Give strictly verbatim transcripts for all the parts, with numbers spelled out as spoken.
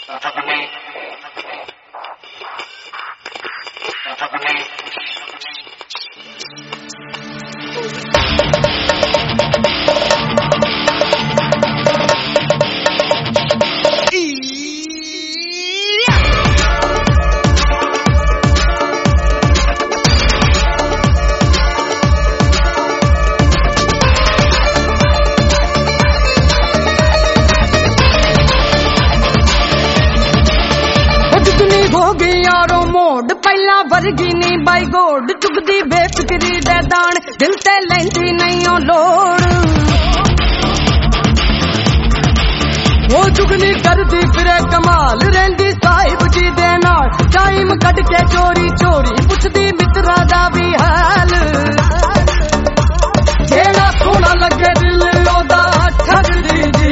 वर्गी नी by गोड चुगदी बेफिक्री दे दान दिल ते लैंदी नहीं ओ लोड़ वो चुगनी करदी फिरे कमाल रहंदी साहिब जी दे नाल टाइम कट के चोरी चोरी पुछदी मित्रा दा भी हाल जेड़ा सोना लगे दिल ओदा ठगदी जी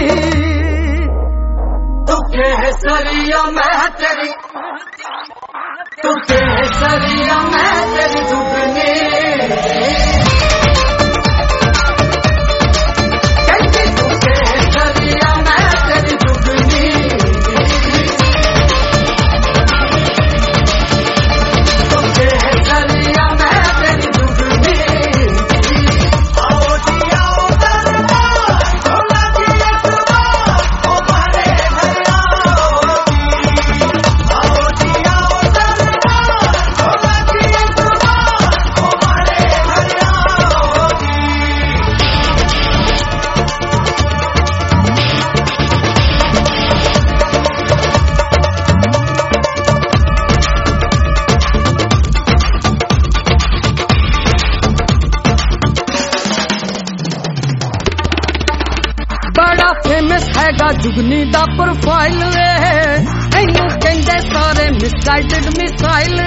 तू केसरिया मैं तेरी तू केसरिया मैं तेरी दुगनी कहती तू केसरिया मैं तेरी दुगनी तू केसरिया मैं तेरी दुगनी आओ जी आओ दरबार भोला जी अकबर ओ बड़े भैया आओ जी आओ फेमस हैगा जुगनी दा प्रोफाइल एनू कहंदे सारे मिसगाइडेड मिसाइल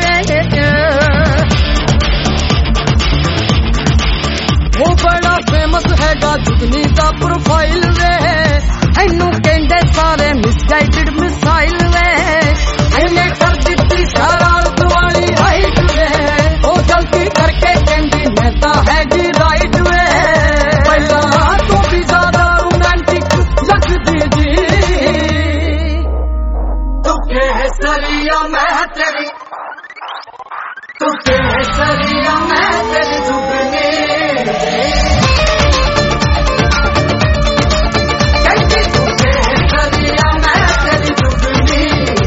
वो बड़ा फेमस हैगा जुगनी दा प्रोफाइल एनू कहंदे सारे मिसगाइडेड मिसाइल एने कर दित्ती शरारत वाली हाइट वो गलती करके कहंदी नेता हैगी राइट वे पहला तो भी ज्यादा केसरिया मैं तेरी तू केसरिया मैं तेरी दुगनी कहती तू केसरिया मैं तेरी दुगनी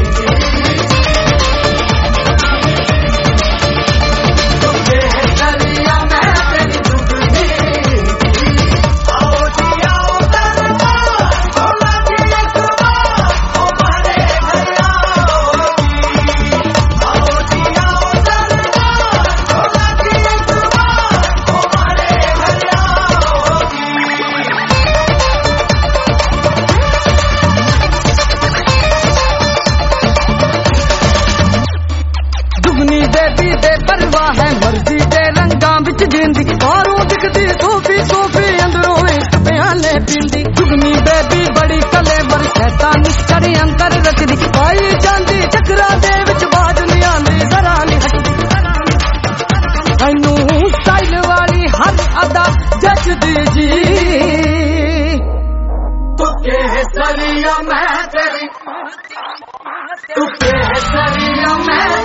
तू केसरिया मैं तेरी दुगनी आओ जी आओ दरबार भोला जी अकबर ओ बड़े भैया है मर्जी दे रंगा बिच जींदी बाहरों दिखदी सोफी सोफी अंदरों एक प्याले पींदी जुगनी बेबी बड़ी कलेवर शैतानी चढ़ी अंदर रखदी पाई जांदी चक्रा दे विच बाज नहीं आंदी जरा नहीं हटदी ऐनू स्टाइल वाली हर अदा जचदी जी तू केसरिया मैं तेरी तू केसरिया मैं